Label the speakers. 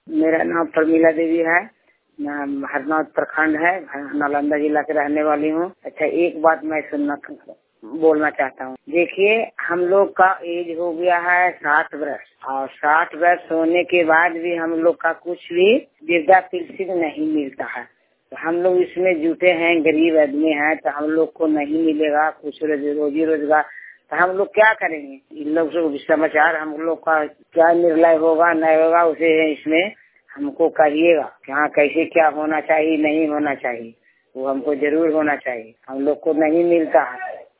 Speaker 1: मेरा नाम प्रमीला देवी है। मैं हरनौत प्रखंड है, नालंदा जिला के रहने वाली हूँ। अच्छा, एक बात मैं बोलना चाहता हूँ। देखिए, हम लोग का एज हो गया है 60 वर्ष, और 60 वर्ष होने के बाद भी हम लोग का कुछ भी वृद्धा पेंशन नहीं मिलता है। तो हम लोग इसमें जुटे हैं, गरीब आदमी हैं, तो हम लोग को नहीं मिलेगा कुछ रोजी रोजगार, तो हम लोग क्या करेंगे? इन लोग समाचार हम लोग का क्या निर्णय होगा नहीं होगा, उसे इसमें हमको कहिएगा कि हाँ कैसे क्या होना चाहिए, नहीं होना चाहिए, वो हमको जरूर होना चाहिए। हम लोग को नहीं मिलता है।